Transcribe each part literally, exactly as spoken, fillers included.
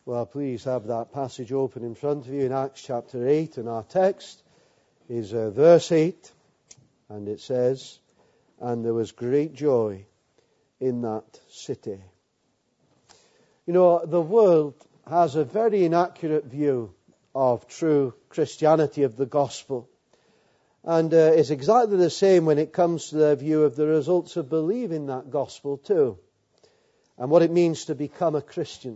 Well, please have that passage open in front of you in Acts chapter eight, and our text is uh, verse eight, and it says, "And there was great joy in that city." You know, the world has a very inaccurate view of true Christianity, of the gospel. And uh, it's exactly the same when it comes to their view of the results of believing that gospel too, and what it means to become a Christian.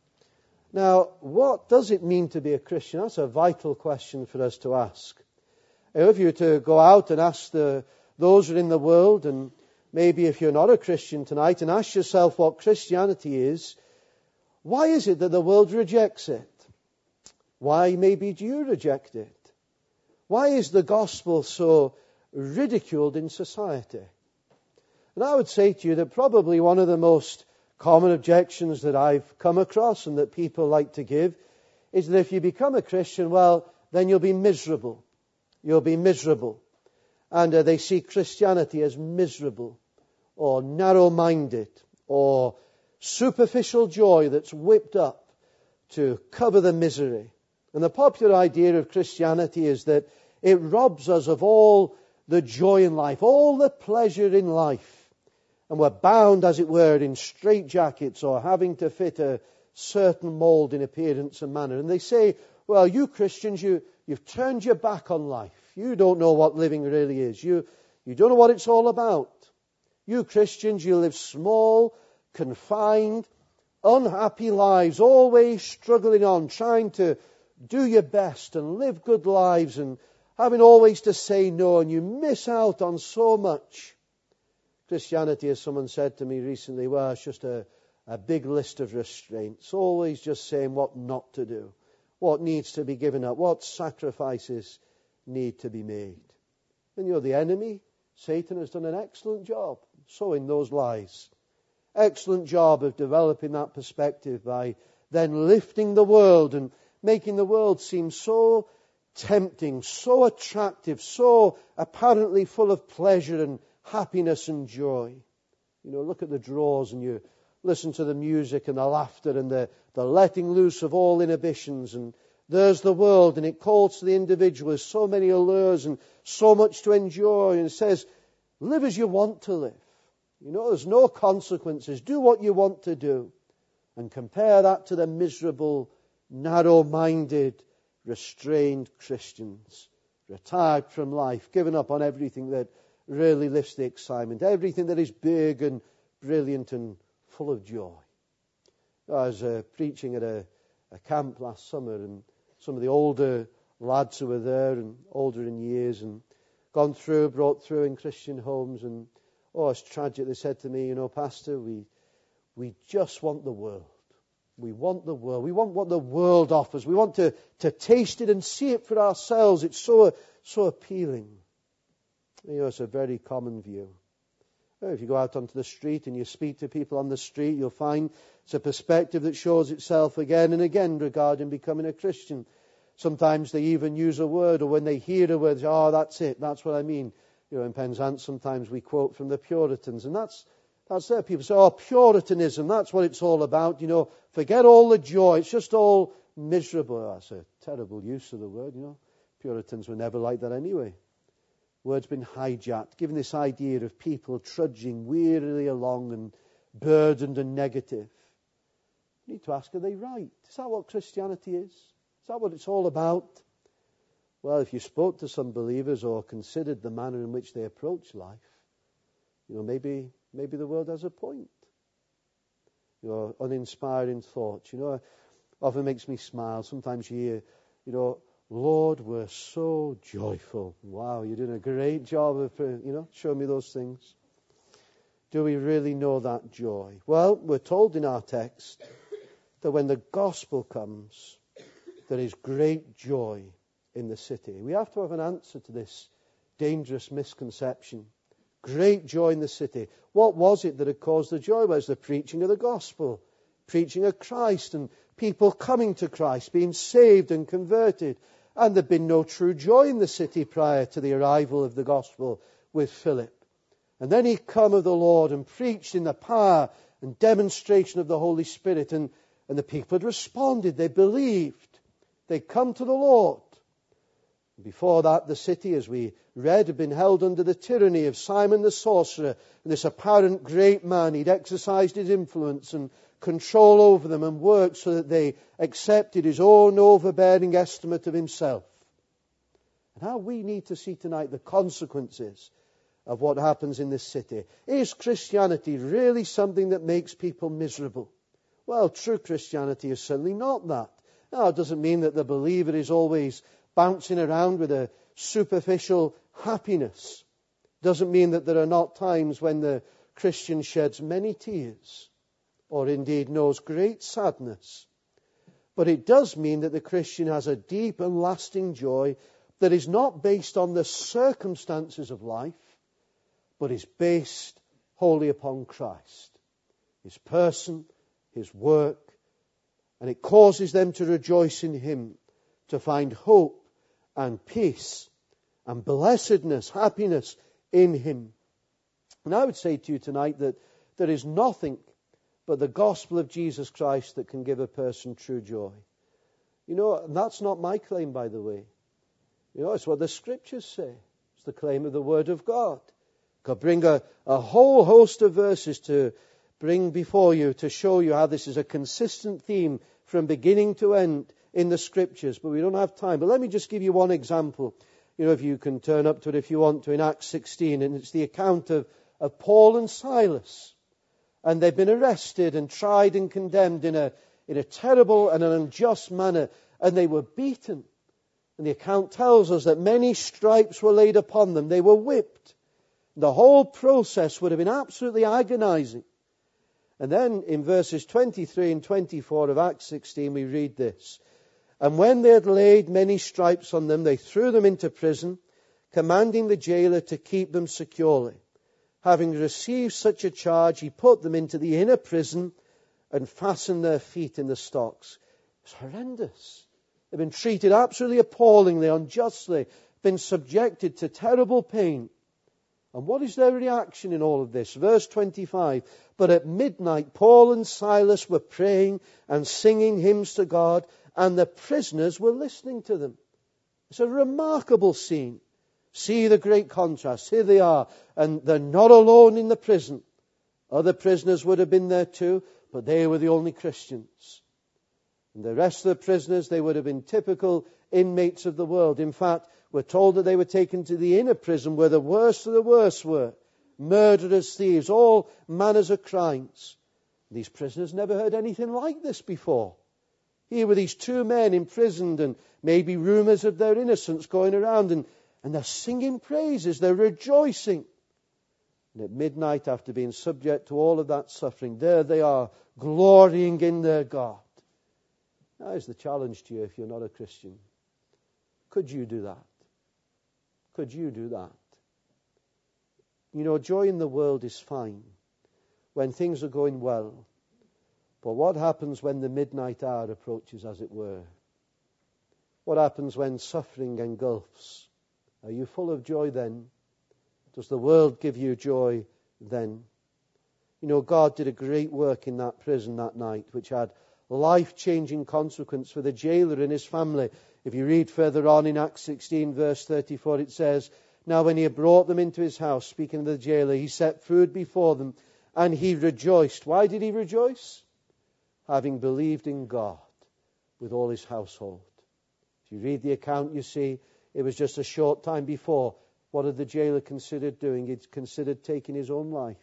Now, what does it mean to be a Christian? That's a vital question for us to ask. If you were to go out and ask the, those who are in the world, and maybe if you're not a Christian tonight, and ask yourself what Christianity is, why is it that the world rejects it? Why maybe do you reject it? Why is the gospel so ridiculed in society? And I would say to you that probably one of the most common objections that I've come across and that people like to give is that if you become a Christian, well, then you'll be miserable. You'll be miserable. And uh, they see Christianity as miserable or narrow-minded or superficial joy that's whipped up to cover the misery. And the popular idea of Christianity is that it robs us of all the joy in life, all the pleasure in life. And we're bound, as it were, in straitjackets or having to fit a certain mold in appearance and manner. And they say, well, you Christians, you, you've turned your back on life. You don't know what living really is. You, you don't know what it's all about. You Christians, you live small, confined, unhappy lives, always struggling on, trying to do your best and live good lives and having always to say no, and you miss out on so much. Christianity, as someone said to me recently, well, it's just a, a big list of restraints, always just saying what not to do, what needs to be given up, what sacrifices need to be made. And you know, the enemy, Satan, has done an excellent job sowing those lies. Excellent job of developing that perspective by then lifting the world and making the world seem so tempting, so attractive, so apparently full of pleasure and happiness and joy. You know, look at the draws and you listen to the music and the laughter and the, the letting loose of all inhibitions, and there's the world, and it calls to the individual with so many allures and so much to enjoy, and it says, live as you want to live. You know, there's no consequences. Do what you want to do. And compare that to the miserable, narrow-minded, restrained Christians, retired from life, given up on everything that really lifts the excitement, everything that is big and brilliant and full of joy. I was uh, preaching at a, a camp last summer, and some of the older lads who were there and older in years and gone through, brought through in Christian homes, and oh, it's tragic. They said to me, you know, Pastor, we we just want the world. We want the world. We want what the world offers. We want to, to taste it and see it for ourselves. It's so so appealing. You know, it's a very common view. If you go out onto the street and you speak to people on the street, you'll find it's a perspective that shows itself again and again regarding becoming a Christian. Sometimes they even use a word, or when they hear a word, they say, oh, that's it, that's what I mean. You know, in Penzance sometimes we quote from the Puritans, and that's that's there. People say, oh, Puritanism, that's what it's all about. You know, forget all the joy, it's just all miserable. That's a terrible use of the word, you know. Puritans were never like that anyway. Word's been hijacked, given this idea of people trudging wearily along and burdened and negative. You need to ask, are they right? Is that what Christianity is? Is that what it's all about? Well, if you spoke to some believers or considered the manner in which they approach life, you know, maybe maybe the world has a point. You know, uninspiring thoughts. You know, often makes me smile. Sometimes you hear, you know, Lord, we're so joyful. Wow, you're doing a great job of, you know, showing me those things. Do we really know that joy? Well, we're told in our text that when the gospel comes, there is great joy in the city. We have to have an answer to this dangerous misconception. Great joy in the city. What was it that had caused the joy? Well, it was the preaching of the gospel, preaching of Christ, and people coming to Christ, being saved and converted. And there'd been no true joy in the city prior to the arrival of the gospel with Philip. And then he come of the Lord and preached in the power and demonstration of the Holy Spirit. And And the people had responded. They believed. They'd come to the Lord. Before that, the city, as we read, had been held under the tyranny of Simon the sorcerer, and this apparent great man. He'd exercised his influence and control over them and worked so that they accepted his own overbearing estimate of himself. And how we need to see tonight the consequences of what happens in this city. Is Christianity really something that makes people miserable? Well, true Christianity is certainly not that. Now, it doesn't mean that the believer is always bouncing around with a superficial happiness. Doesn't mean that there are not times when the Christian sheds many tears, or indeed knows great sadness. But it does mean that the Christian has a deep and lasting joy that is not based on the circumstances of life, but is based wholly upon Christ, His person, His work, and it causes them to rejoice in Him, to find hope and peace and blessedness, happiness in Him. And I would say to you tonight that there is nothing but the gospel of Jesus Christ that can give a person true joy. You know, that's not my claim, by the way. You know, it's what the Scriptures say. It's the claim of the Word of God. God bring a, a whole host of verses to bring before you to show you how this is a consistent theme from beginning to end in the Scriptures, but we don't have time. But let me just give you one example. You know, if you can turn up to it if you want to, in Acts sixteen, and it's the account of, of Paul and Silas. And they've been arrested and tried and condemned in a, in a terrible and an unjust manner, and they were beaten. And the account tells us that many stripes were laid upon them. They were whipped. The whole process would have been absolutely agonizing. And then in verses twenty-three and twenty-four of Acts sixteen, we read this. And when they had laid many stripes on them, they threw them into prison, commanding the jailer to keep them securely. Having received such a charge, he put them into the inner prison and fastened their feet in the stocks. It's horrendous. They've been treated absolutely appallingly, unjustly, been subjected to terrible pain. And what is their reaction in all of this? Verse twenty-five, but at midnight Paul and Silas were praying and singing hymns to God, and the prisoners were listening to them. It's a remarkable scene. See the great contrast. Here they are, and they're not alone in the prison. Other prisoners would have been there too, but they were the only Christians. And the rest of the prisoners, they would have been typical inmates of the world. In fact, we're told that they were taken to the inner prison where the worst of the worst were. Murderers, thieves, all manners of crimes. These prisoners never heard anything like this before. Here were these two men imprisoned, and maybe rumors of their innocence going around, and, and they're singing praises, they're rejoicing. And at midnight, after being subject to all of that suffering, there they are, glorying in their God. Now is the challenge to you if you're not a Christian. Could you do that? Could you do that? You know, joy in the world is fine when things are going well. But what happens when the midnight hour approaches, as it were? What happens when suffering engulfs? Are you full of joy then? Does the world give you joy then? You know, God did a great work in that prison that night, which had life-changing consequence for the jailer and his family. If you read further on in Acts sixteen, verse thirty-four, it says, now when he had brought them into his house, speaking of the jailer, he set food before them, and he rejoiced. Why did he rejoice? Having believed in God with all his household. If you read the account, you see it was just a short time before. What had the jailer considered doing? He'd considered taking his own life.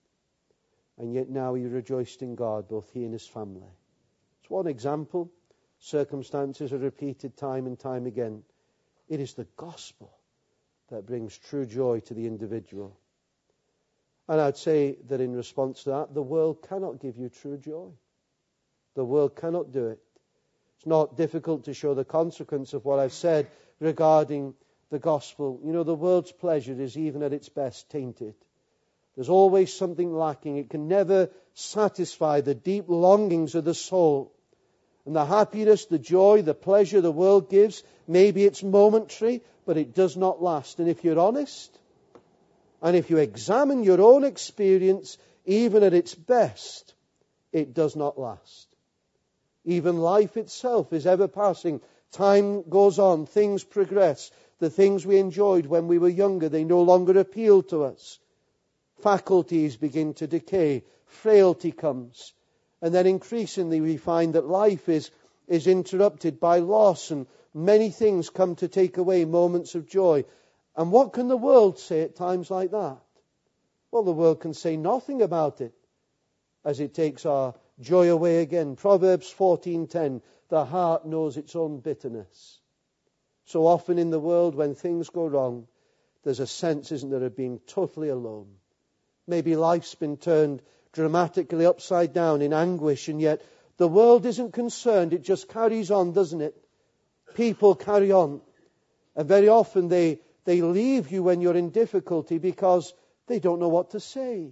And yet now he rejoiced in God, both he and his family. It's one example. Circumstances are repeated time and time again. It is the gospel that brings true joy to the individual. And I'd say that in response to that, the world cannot give you true joy. The world cannot do it. It's not difficult to show the consequence of what I've said regarding the gospel. You know, the world's pleasure is even at its best tainted. There's always something lacking. It can never satisfy the deep longings of the soul. And the happiness, the joy, the pleasure the world gives, maybe it's momentary, but it does not last. And if you're honest, and if you examine your own experience, even at its best, it does not last. Even life itself is ever passing. Time goes on, things progress. The things we enjoyed when we were younger, they no longer appeal to us. Faculties begin to decay. Frailty comes. And then increasingly we find that life is, is interrupted by loss, and many things come to take away moments of joy. And what can the world say at times like that? Well, the world can say nothing about it as it takes our joy away again. Proverbs fourteen ten, the heart knows its own bitterness. So often in the world when things go wrong, there's a sense, isn't there, of being totally alone. Maybe life's been turned dramatically upside down in anguish, and yet the world isn't concerned. It just carries on, doesn't it? People carry on. And very often they, they leave you when you're in difficulty because they don't know what to say.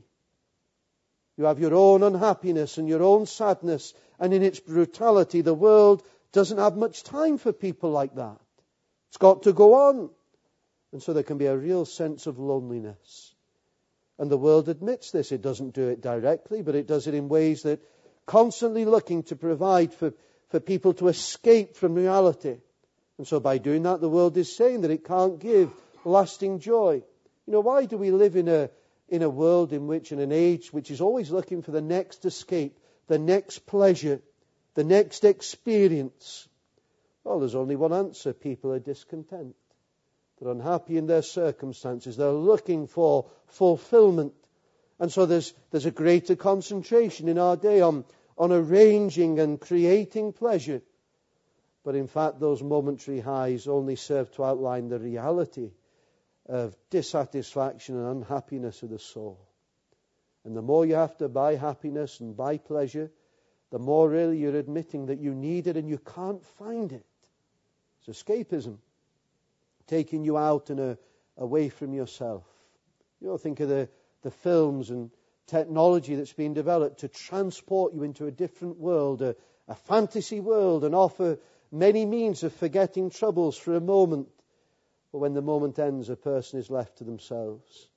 You have your own unhappiness and your own sadness, and in its brutality, the world doesn't have much time for people like that. It's got to go on. And so there can be a real sense of loneliness. And the world admits this. It doesn't do it directly, but it does it in ways that constantly looking to provide for, for people to escape from reality. And so by doing that, the world is saying that it can't give lasting joy. You know, why do we live in a in a world in which, in an age which is always looking for the next escape, the next pleasure, the next experience? Well, there's only one answer. People are discontent. They're unhappy in their circumstances. They're looking for fulfillment. And so there's there's a greater concentration in our day on, on arranging and creating pleasure. But in fact, those momentary highs only serve to outline the reality of dissatisfaction and unhappiness of the soul. And the more you have to buy happiness and buy pleasure, the more really you're admitting that you need it and you can't find it. It's escapism, taking you out and a, away from yourself. You know, think of the, the films and technology that's been developed to transport you into a different world, a, a fantasy world, and offer many means of forgetting troubles for a moment. But when the moment ends, a person is left to themselves.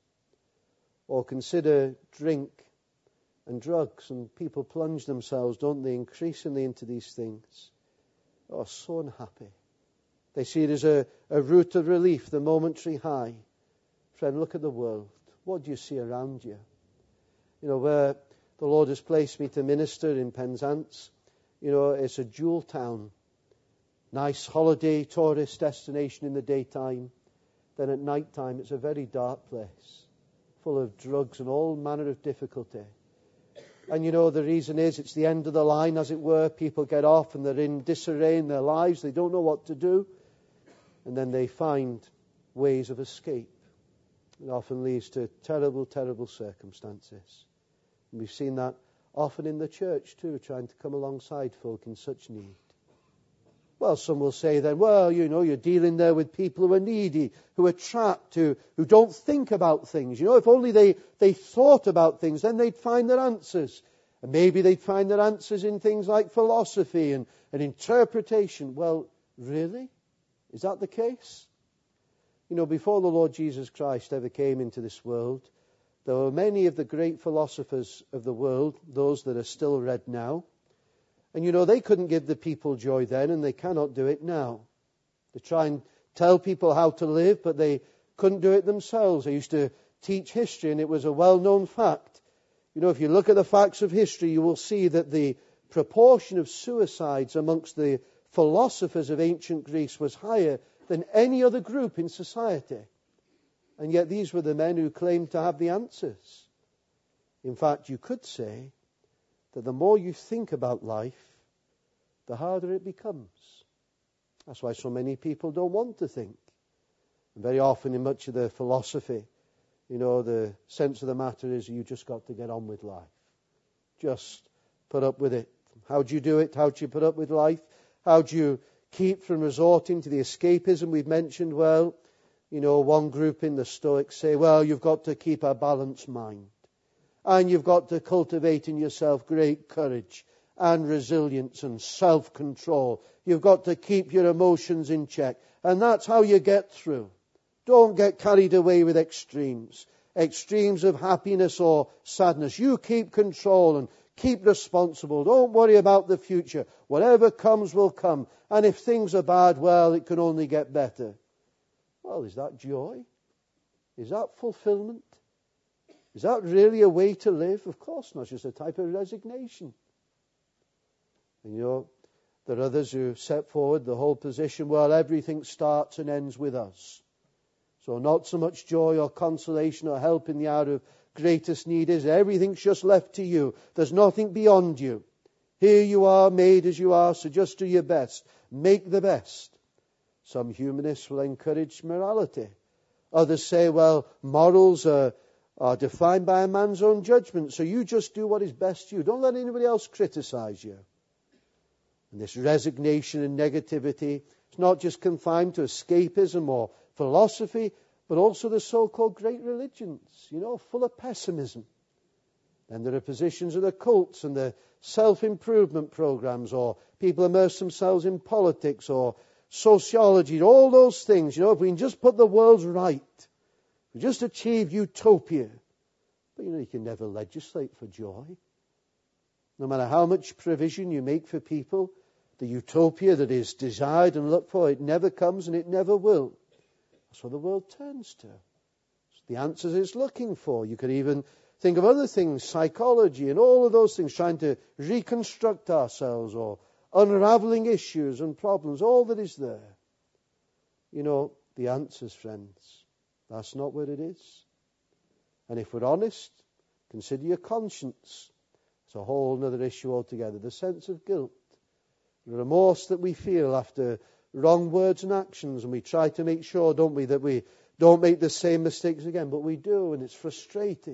Or consider drink and drugs, and people plunge themselves, don't they, increasingly into these things. Oh, so unhappy. They see it as a, a route of relief, the momentary high. Friend, look at the world. What do you see around you? You know, where the Lord has placed me to minister in Penzance, you know, it's a jewel town. Nice holiday tourist destination in the daytime. Then at night time it's a very dark place, full of drugs and all manner of difficulty. And you know, the reason is it's the end of the line, as it were. People get off and they're in disarray in their lives. They don't know what to do. And then they find ways of escape. It often leads to terrible, terrible circumstances. And we've seen that often in the church too, trying to come alongside folk in such need. Well, some will say then, well, you know, you're dealing there with people who are needy, who are trapped, who, who don't think about things. You know, if only they, they thought about things, then they'd find their answers. And maybe they'd find their answers in things like philosophy and, and interpretation. Well, really? Is that the case? You know, before the Lord Jesus Christ ever came into this world, there were many of the great philosophers of the world, those that are still read now. And you know, they couldn't give the people joy then, and they cannot do it now. They try and tell people how to live, but they couldn't do it themselves. They used to teach history, and it was a well-known fact. You know, if you look at the facts of history, you will see that the proportion of suicides amongst the philosophers of ancient Greece was higher than any other group in society. And yet these were the men who claimed to have the answers. In fact, you could say that the more you think about life, the harder it becomes. That's why so many people don't want to think. And very often in much of the philosophy, you know, the sense of the matter is you just got to get on with life. Just put up with it. How do you do it? How do you put up with life? How do you keep from resorting to the escapism we've mentioned? Well, you know, one group in the Stoics say, well, you've got to keep a balanced mind. And you've got to cultivate in yourself great courage and resilience and self-control. You've got to keep your emotions in check. And that's how you get through. Don't get carried away with extremes. Extremes of happiness or sadness. You keep control and Keep responsible. Don't worry about the future. Whatever comes will come. And if things are bad, well, it can only get better. Well, is that joy? Is that fulfillment? Is that really a way to live? Of course not. It's just a type of resignation. And you know, there are others who set forward the whole position, well, everything starts and ends with us. So not so much joy or consolation or help in the hour of greatest need is. Everything's just left to you. There's nothing beyond you. Here you are, made as you are, so just do your best. Make the best. Some humanists will encourage morality. Others say, well, morals are, are defined by a man's own judgment, so you just do what is best to you. Don't let anybody else criticize you. And this resignation and negativity is not just confined to escapism or philosophy, but also the so-called great religions, you know, full of pessimism. Then there are positions of the cults and the self-improvement programs, or people immerse themselves in politics or sociology, all those things. You know, if we can just put the world right, we just achieve utopia. But you know, you can never legislate for joy. No matter how much provision you make for people, the utopia that is desired and looked for, it never comes and it never will. That's what the world turns to. It's the answers it's looking for. You could even think of other things, psychology and all of those things, trying to reconstruct ourselves or unraveling issues and problems, all that is there. You know, the answers, friends, that's not what it is. And if we're honest, consider your conscience. It's a whole other issue altogether. The sense of guilt, the remorse that we feel after wrong words and actions, and we try to make sure, don't we, that we don't make the same mistakes again, but we do, and it's frustrating.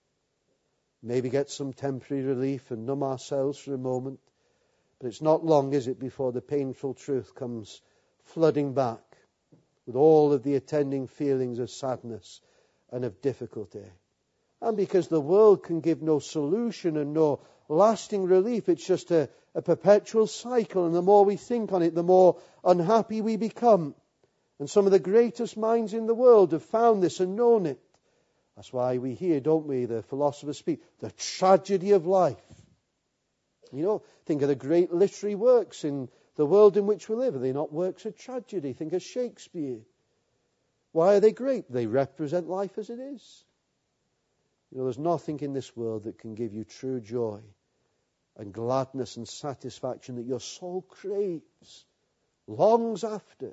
Maybe get some temporary relief and numb ourselves for a moment, but it's not long, is it, before the painful truth comes flooding back with all of the attending feelings of sadness and of difficulty. And because the world can give no solution and no lasting relief, it's just a, a perpetual cycle, and the more we think on it, the more unhappy we become. And some of the greatest minds in the world have found this and known it. That's why we hear, don't we, the philosophers speak, the tragedy of life. You know, think of the great literary works in the world in which we live. Are they not works of tragedy? Think of Shakespeare. Why are they great? They represent life as it is. You know, there's nothing in this world that can give you true joy and gladness and satisfaction that your soul craves, longs after.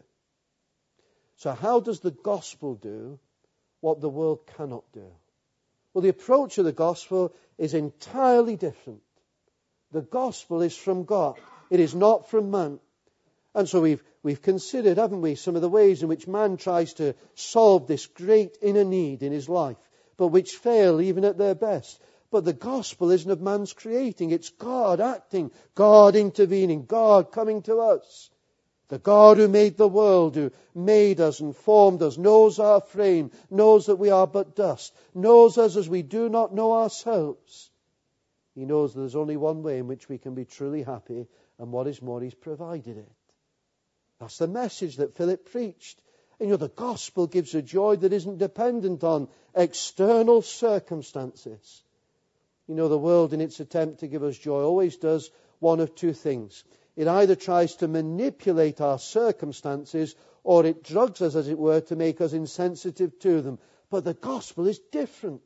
So how does the gospel do what the world cannot do? Well, the approach of the gospel is entirely different. The gospel is from God. It is not from man. And so we've, we've considered, haven't we, some of the ways in which man tries to solve this great inner need in his life, but which fail even at their best. But the gospel isn't of man's creating. It's God acting, God intervening, God coming to us. The God who made the world, who made us and formed us, knows our frame, knows that we are but dust, knows us as we do not know ourselves. He knows that there's only one way in which we can be truly happy, and what is more, He's provided it. That's the message that Philip preached. And you know, the gospel gives a joy that isn't dependent on external circumstances. You know, the world, in its attempt to give us joy, always does one of two things. It either tries to manipulate our circumstances, or it drugs us, as it were, to make us insensitive to them. But the gospel is different.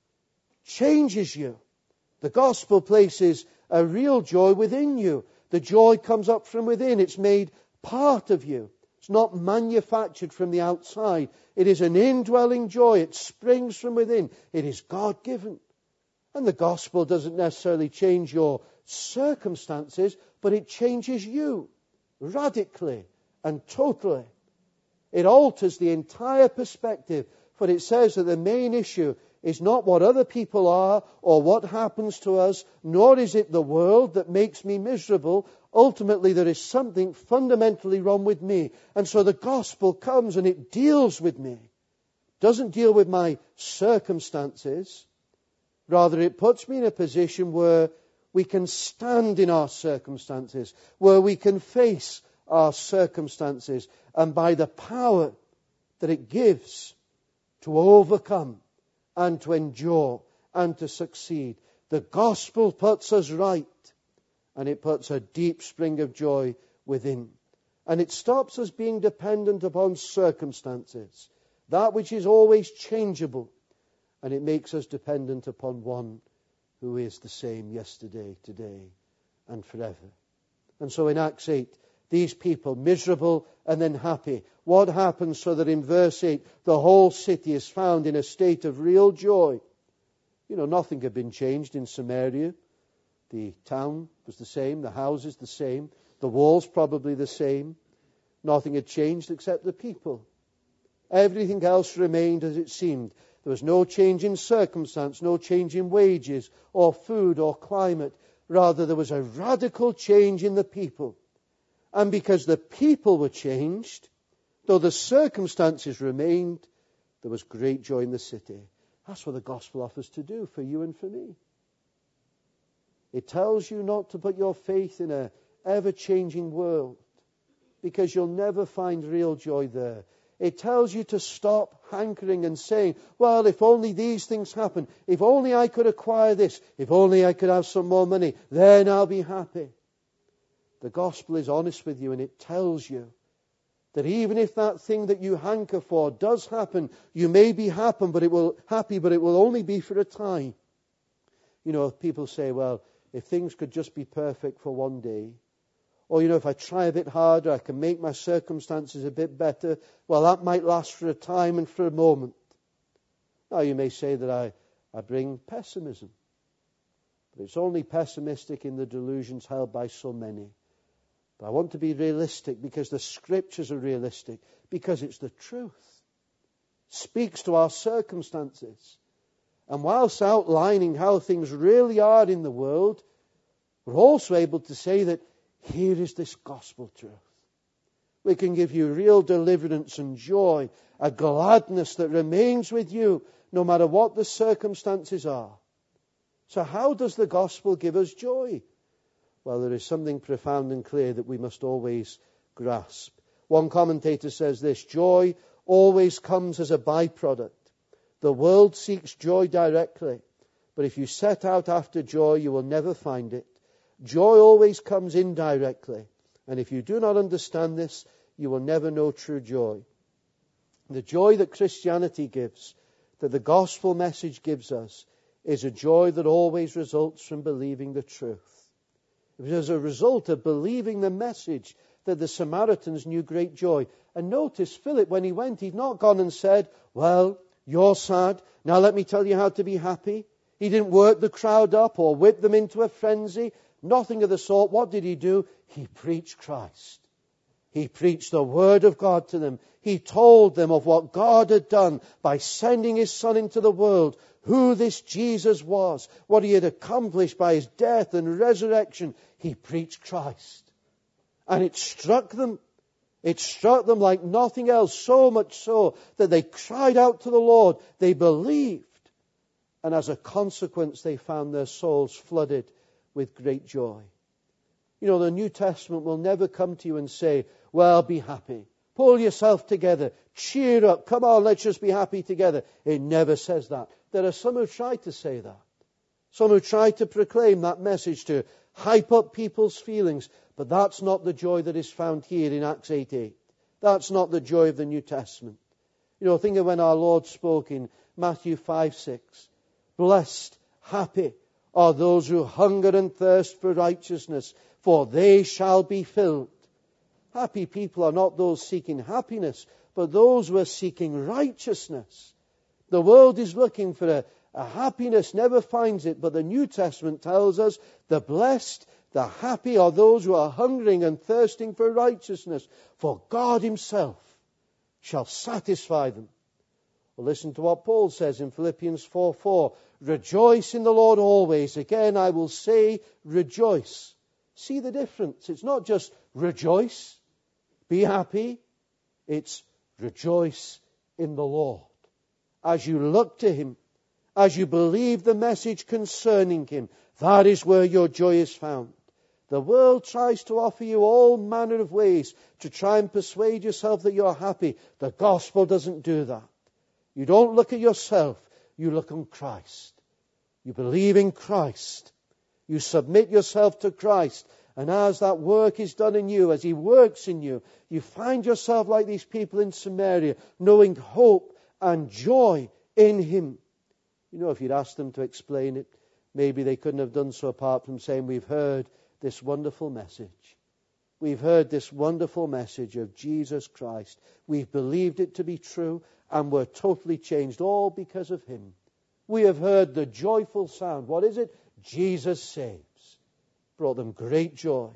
Changes you. The gospel places a real joy within you. The joy comes up from within. It's made part of you. It's not manufactured from the outside. It is an indwelling joy. It springs from within. It is God-given. And the gospel doesn't necessarily change your circumstances, but it changes you radically and totally. It alters the entire perspective, for it says that the main issue is not what other people are or what happens to us, nor is it the world that makes me miserable. Ultimately, there is something fundamentally wrong with me. And so the gospel comes and it deals with me. It doesn't deal with my circumstances. Rather, it puts me in a position where we can stand in our circumstances, where we can face our circumstances, and by the power that it gives to overcome and to endure and to succeed, The gospel puts us right, and it puts a deep spring of joy within. And it stops us being dependent upon circumstances, that which is always changeable, and it makes us dependent upon one who is the same yesterday, today, and forever. And so in Acts eight, these people, miserable and then happy. What happens so that in verse eight, the whole city is found in a state of real joy? You know, nothing had been changed in Samaria. The town was the same, the houses the same, the walls probably the same. Nothing had changed except the people. Everything else remained as it seemed. There was no change in circumstance, no change in wages or food or climate. Rather, there was a radical change in the people. And because the people were changed, though the circumstances remained, there was great joy in the city. That's what the gospel offers to do for you and for me. It tells you not to put your faith in an ever-changing world, because you'll never find real joy there. It tells you to stop hankering and saying, well, if only these things happen, if only I could acquire this, if only I could have some more money, then I'll be happy. The gospel is honest with you, and it tells you that even if that thing that you hanker for does happen, you may be happy, but it will happy, but it will only be for a time. You know, people say, well, if things could just be perfect for one day, or, you know, if I try a bit harder, I can make my circumstances a bit better. Well, that might last for a time and for a moment. Now, you may say that I, I bring pessimism. But it's only pessimistic in the delusions held by so many. But I want to be realistic because the Scriptures are realistic, because it's the truth. It speaks to our circumstances. And whilst outlining how things really are in the world, we're also able to say that here is this gospel truth. We can give you real deliverance and joy, a gladness that remains with you no matter what the circumstances are. So how does the gospel give us joy? Well, there is something profound and clear that we must always grasp. One commentator says this: joy always comes as a byproduct. The world seeks joy directly, but if you set out after joy, you will never find it. Joy always comes indirectly, and if you do not understand this, you will never know true joy. The joy that Christianity gives, that the gospel message gives us, is a joy that always results from believing the truth. It was as a result of believing the message that the Samaritans knew great joy. And notice, Philip, when he went, he'd not gone and said, well, you're sad, now let me tell you how to be happy. He didn't work the crowd up or whip them into a frenzy. Nothing of the sort. What did he do? He preached Christ. He preached the Word of God to them. He told them of what God had done by sending His Son into the world, who this Jesus was, what He had accomplished by His death and resurrection. He preached Christ. And it struck them. It struck them like nothing else, so much so that they cried out to the Lord. They believed. And as a consequence, they found their souls flooded with great joy. You know, the New Testament will never come to you and say, well, be happy. Pull yourself together. Cheer up. Come on, let's just be happy together. It never says that. There are some who try to say that. Some who try to proclaim that message to hype up people's feelings. But that's not the joy that is found here in Acts eight eight. That's not the joy of the New Testament. You know, think of when our Lord spoke in Matthew five six. Blessed, happy are those who hunger and thirst for righteousness, for they shall be filled. Happy people are not those seeking happiness, but those who are seeking righteousness. The world is looking for a, a happiness, never finds it, but the New Testament tells us the blessed, the happy are those who are hungering and thirsting for righteousness, for God Himself shall satisfy them. Well, listen to what Paul says in Philippians four four. Rejoice in the Lord always. Again, I will say rejoice. See the difference. It's not just rejoice, be happy. It's rejoice in the Lord. As you look to Him, as you believe the message concerning Him, that is where your joy is found. The world tries to offer you all manner of ways to try and persuade yourself that you're happy. The gospel doesn't do that. You don't look at yourself, you look on Christ. You believe in Christ. You submit yourself to Christ. And as that work is done in you, as He works in you, you find yourself like these people in Samaria, knowing hope and joy in Him. You know, if you'd asked them to explain it, maybe they couldn't have done so apart from saying, we've heard this wonderful message. We've heard this wonderful message of Jesus Christ. We've believed it to be true, and we're totally changed, all because of Him. We have heard the joyful sound. What is it? Jesus saves. Brought them great joy.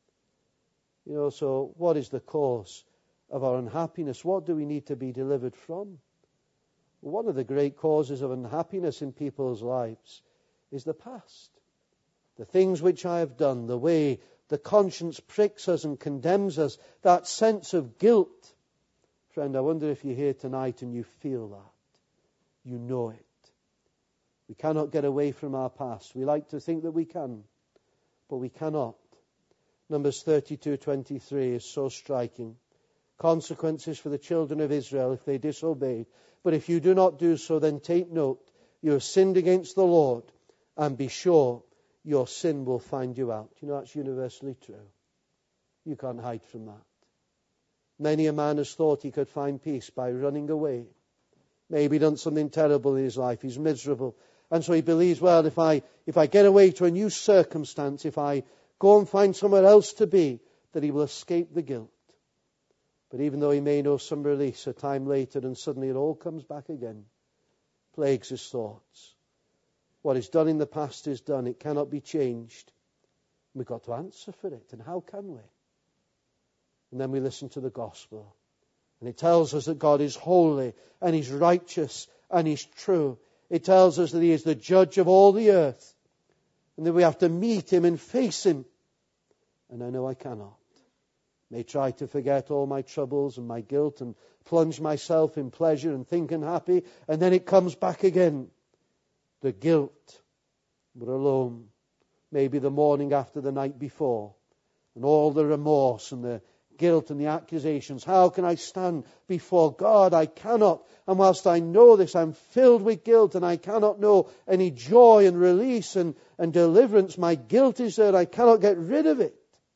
You know, so what is the cause of our unhappiness? What do we need to be delivered from? Well, one of the great causes of unhappiness in people's lives is the past. The things which I have done, the way the conscience pricks us and condemns us, that sense of guilt. Friend, I wonder if you're here tonight and you feel that. You know it. We cannot get away from our past. We like to think that we can, but we cannot. Numbers thirty-two twenty-three is so striking. Consequences for the children of Israel if they disobeyed. But if you do not do so, then take note. You have sinned against the Lord, and be sure your sin will find you out. You know, that's universally true. You can't hide from that. Many a man has thought he could find peace by running away. Maybe done something terrible in his life. He's miserable. And so he believes, well, if I if I get away to a new circumstance, if I go and find somewhere else to be, that he will escape the guilt. But even though he may know some release a time later, and suddenly it all comes back again, plagues his thoughts. What is done in the past is done. It cannot be changed. We've got to answer for it. And how can we? And then we listen to the gospel. And it tells us that God is holy and He's righteous and He's true. It tells us that He is the judge of all the earth. And that we have to meet Him and face Him. And I know I cannot. I may try to forget all my troubles and my guilt and plunge myself in pleasure and think and happy. And then it comes back again. The guilt. We're alone. Maybe the morning after the night before. And all the remorse and the guilt and the accusations. How can I stand before God? I cannot. And whilst I know this, I'm filled with guilt and I cannot know any joy and release and, and deliverance. My guilt is there. I cannot get rid of it.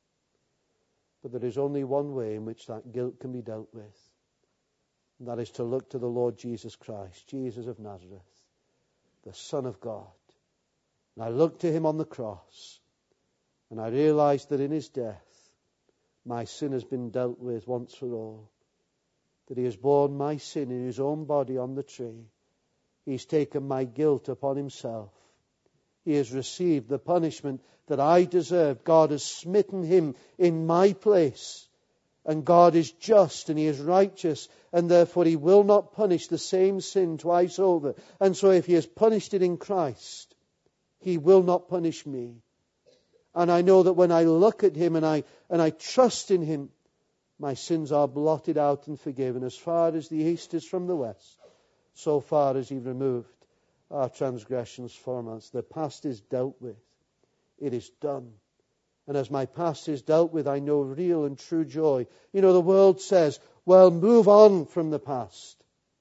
But there is only one way in which that guilt can be dealt with. And that is to look to the Lord Jesus Christ, Jesus of Nazareth, the Son of God. And I looked to Him on the cross. And I realized that in His death, my sin has been dealt with once for all. That He has borne my sin in His own body on the tree. He's taken my guilt upon Himself. He has received the punishment that I deserved. God has smitten Him in my place. And God is just and He is righteous. And therefore He will not punish the same sin twice over. And so if He has punished it in Christ, He will not punish me. And I know that when I look at Him and I and I trust in Him, my sins are blotted out and forgiven. As far as the east is from the west, so far as He removed our transgressions from us. The past is dealt with. It is done. And as my past is dealt with, I know real and true joy. You know, the world says, well, move on from the past.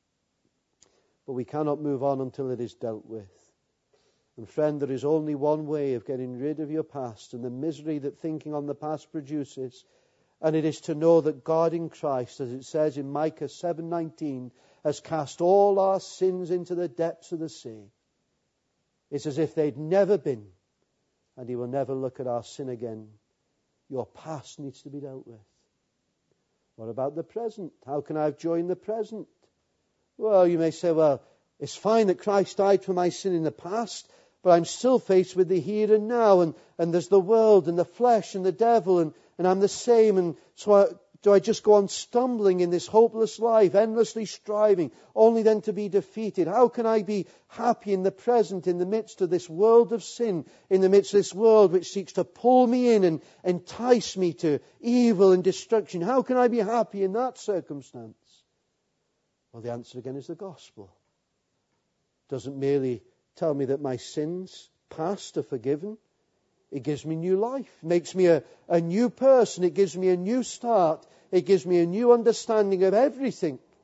But we cannot move on until it is dealt with. And friend, there is only one way of getting rid of your past and the misery that thinking on the past produces. And it is to know that God in Christ, as it says in Micah seven nineteen, has cast all our sins into the depths of the sea. It's as if they'd never been. And He will never look at our sin again. Your past needs to be dealt with. What about the present? How can I have joy in the present? Well, you may say, well, it's fine that Christ died for my sin in the past, but I'm still faced with the here and now, and, and there's the world and the flesh and the devil, and, and I'm the same, and so I, do I just go on stumbling in this hopeless life, endlessly striving, only then to be defeated? How can I be happy in the present, in the midst of this world of sin, in the midst of this world which seeks to pull me in and entice me to evil and destruction? How can I be happy in that circumstance? Well, the answer again is the gospel. It doesn't merely tell me that my sins past are forgiven. It gives me new life. It makes me a, a new person. It gives me a new start. It gives me a new understanding of everything.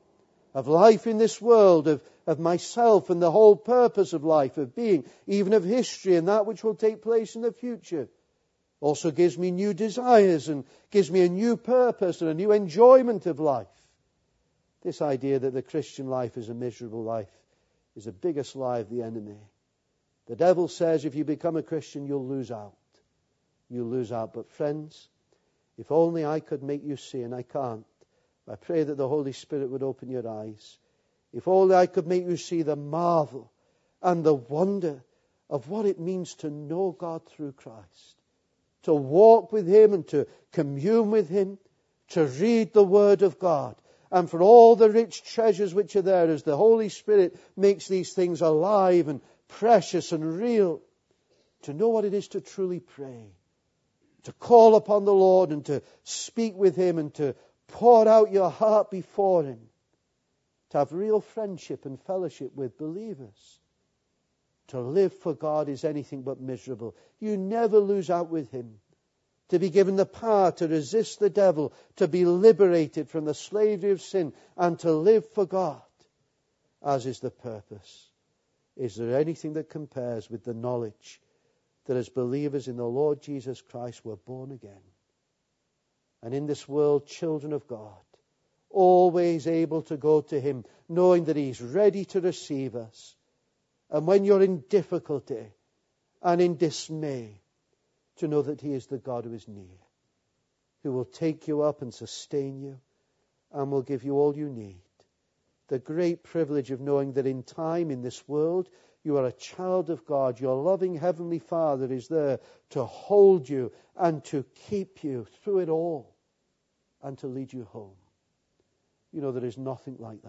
of life in this world, of, of myself and the whole purpose of life, of being, even of history and that which will take place in the future. Also gives me new desires and gives me a new purpose and a new enjoyment of life. This idea that the Christian life is a miserable life is the biggest lie of the enemy. The devil says if you become a Christian, you'll lose out. You'll lose out. But friends, if only I could make you see, and I can't. I pray that the Holy Spirit would open your eyes. If only I could make you see the marvel and the wonder of what it means to know God through Christ. To walk with Him and to commune with Him. To read the Word of God. And for all the rich treasures which are there as the Holy Spirit makes these things alive and precious and real. To know what it is to truly pray. To call upon the Lord and to speak with Him and to pour out your heart before Him. To have real friendship and fellowship with believers. To live for God is anything but miserable. You never lose out with Him. To be given the power to resist the devil, to be liberated from the slavery of sin, and to live for God, as is the purpose. Is there anything that compares with the knowledge that as believers in the Lord Jesus Christ we're born again? And in this world, children of God, always able to go to Him, knowing that He's ready to receive us. And when you're in difficulty and in dismay, to know that He is the God who is near, who will take you up and sustain you, and will give you all you need. The great privilege of knowing that in time, in this world, you are a child of God. Your loving Heavenly Father is there to hold you and to keep you through it all and to lead you home. You know, there is nothing like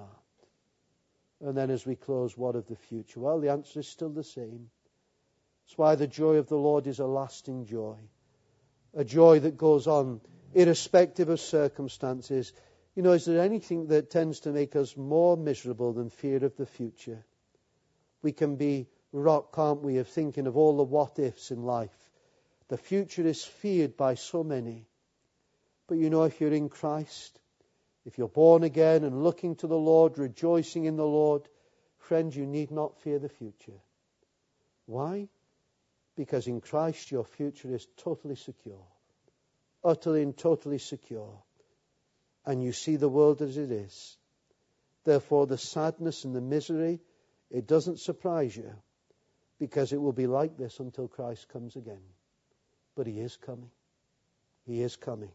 that. And then as we close, what of the future? Well, the answer is still the same. That's why the joy of the Lord is a lasting joy. A joy that goes on irrespective of circumstances. You know, is there anything that tends to make us more miserable than fear of the future? We can be rocked, can't we, of thinking of all the what-ifs in life. The future is feared by so many. But you know, if you're in Christ, if you're born again and looking to the Lord, rejoicing in the Lord, friends, you need not fear the future. Why? Because in Christ your future is totally secure. Utterly and totally secure. And you see the world as it is. Therefore the sadness and the misery, it doesn't surprise you. Because it will be like this until Christ comes again. But He is coming. He is coming.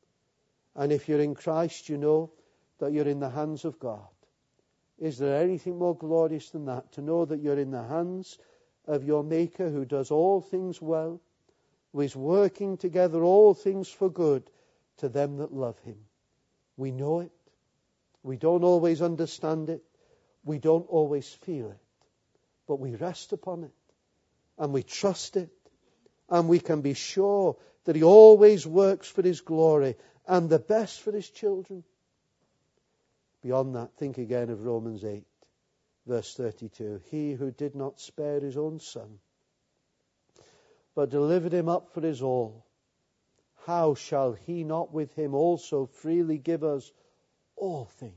And if you're in Christ, you know that you're in the hands of God. Is there anything more glorious than that? To know that you're in the hands of your Maker, who does all things well, who is working together all things for good to them that love Him. We know it. We don't always understand it. We don't always feel it. But we rest upon it. And we trust it. And we can be sure that He always works for His glory and the best for His children. Beyond that, think again of Romans eight. Verse thirty-two, He who did not spare His own Son, but delivered Him up for us all, how shall He not with Him also freely give us all things?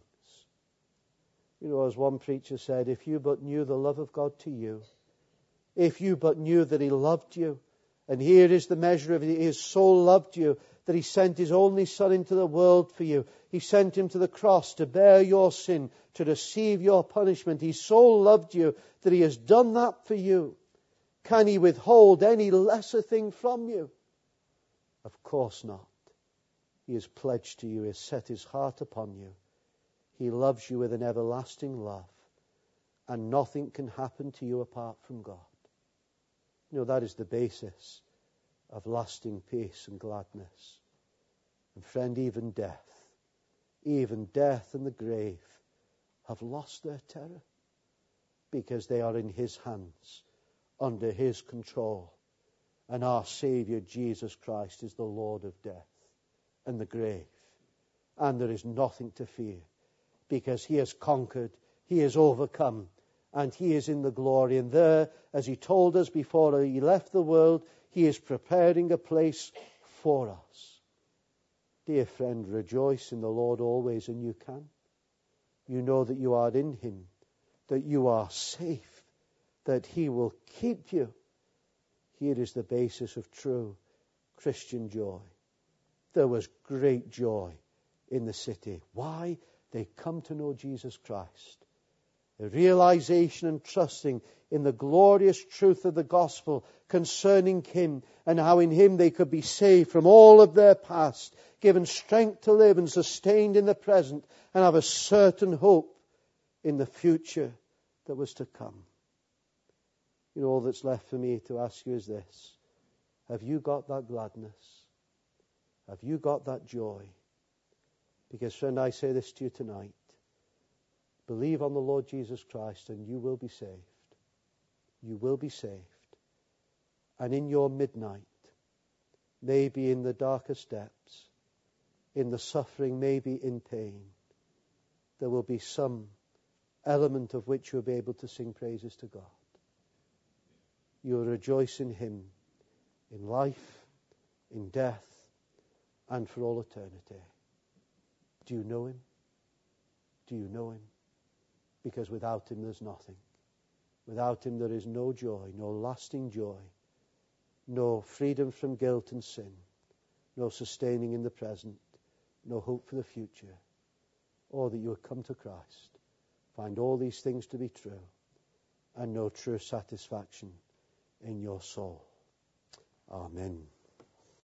You know, as one preacher said, if you but knew the love of God to you, if you but knew that He loved you, and here is the measure of it, He has so loved you that He sent His only Son into the world for you. He sent Him to the cross to bear your sin, to receive your punishment. He so loved you that He has done that for you. Can He withhold any lesser thing from you? Of course not. He has pledged to you, He has set His heart upon you. He loves you with an everlasting love. And nothing can happen to you apart from God. You know, that is the basis of lasting peace and gladness. And friend, even death, even death and the grave have lost their terror because they are in His hands, under His control. And our Saviour, Jesus Christ, is the Lord of death and the grave. And there is nothing to fear because He has conquered, He has overcome, and He is in the glory. And there, as He told us before He left the world, He is preparing a place for us. Dear friend, rejoice in the Lord always, and you can. You know that you are in him, that you are safe, that he will keep you. Here is the basis of true Christian joy. There was great joy in the city. Why? They come to know Jesus Christ. The realization and trusting in the glorious truth of the gospel concerning him, and how in him they could be saved from all of their past, given strength to live and sustained in the present, and have a certain hope in the future that was to come. You know, all that's left for me to ask you is this. Have you got that gladness? Have you got that joy? Because, friend, I say this to you tonight. Believe on the Lord Jesus Christ and you will be saved. You will be saved. And in your midnight, maybe in the darkest depths, in the suffering, maybe in pain, there will be some element of which you'll be able to sing praises to God. You'll rejoice in him in life, in death, and for all eternity. Do you know him? Do you know him? Because without him there's nothing. Without him there is no joy, no lasting joy, no freedom from guilt and sin, no sustaining in the present, no hope for the future. Or that you would come to Christ, find all these things to be true, and know true satisfaction in your soul. Amen.